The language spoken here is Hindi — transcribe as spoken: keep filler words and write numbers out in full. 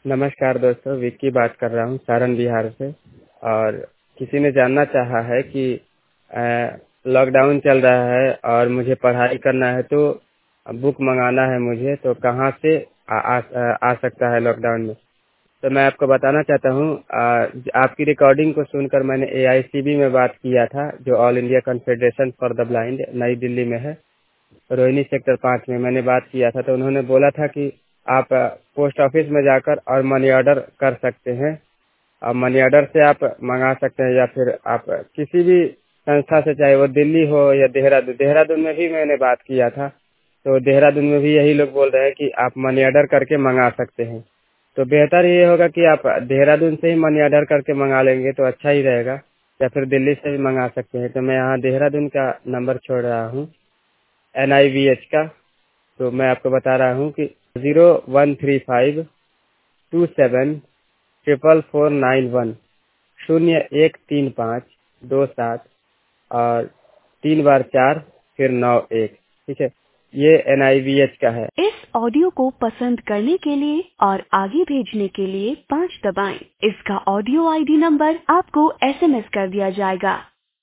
नमस्कार दोस्तों, विक्की बात कर रहा हूँ सारण बिहार से। और किसी ने जानना चाहा है कि लॉकडाउन चल रहा है और मुझे पढ़ाई करना है तो बुक मंगाना है मुझे, तो कहाँ से आ, आ, आ सकता है लॉकडाउन में। तो मैं आपको बताना चाहता हूँ, आपकी रिकॉर्डिंग को सुनकर मैंने ए आई सी बी में बात किया था, जो All India Confederation for the Blind नई दिल्ली में है, रोहिणी सेक्टर पाँच में मैंने बात किया था। तो उन्होंने बोला था कि आप पोस्ट ऑफिस में जाकर और मनी ऑर्डर कर सकते हैं, और मनी ऑर्डर से आप मंगा सकते हैं, या फिर आप किसी भी संस्था से, चाहे वो दिल्ली हो या देहरादून। देहरादून में भी मैंने बात किया था, तो देहरादून में भी यही लोग बोल रहे हैं कि आप मनी ऑर्डर करके मंगा सकते हैं। तो बेहतर ये होगा कि आप देहरादून से ही मनी ऑर्डर करके मंगा लेंगे तो अच्छा ही रहेगा, या फिर दिल्ली से भी मंगा सकते हैं। तो मैं यहाँ देहरादून का नंबर छोड़ रहा हूँ, एन आई वी एच का। तो मैं आपको बता रहा हूँ कि zero one three five two seven triple four nine one, शून्य एक तीन पाँच दो सात और तीन बार चार फिर नौ एक। ठीक है, ये एन आई वी एच का है। इस ऑडियो को पसंद करने के लिए और आगे भेजने के लिए पाँच दबाएं। इसका ऑडियो आई डी नंबर आपको एस एम एस कर दिया जाएगा।